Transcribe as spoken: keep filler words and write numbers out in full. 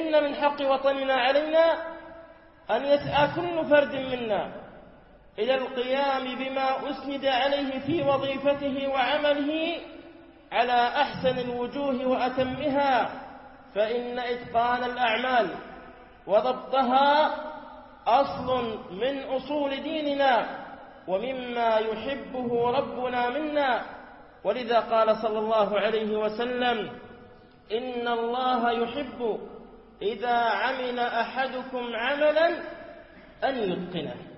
إن من حق وطننا علينا أن يسعى كل فرد منا إلى القيام بما أسند عليه في وظيفته وعمله على أحسن الوجوه وأتمها، فإن إتقان الأعمال وضبطها أصل من أصول ديننا ومما يحبه ربنا منا. ولذا قال صلى الله عليه وسلم: إن الله يحب إذا عمل أحدكم عملا أن يتقنه.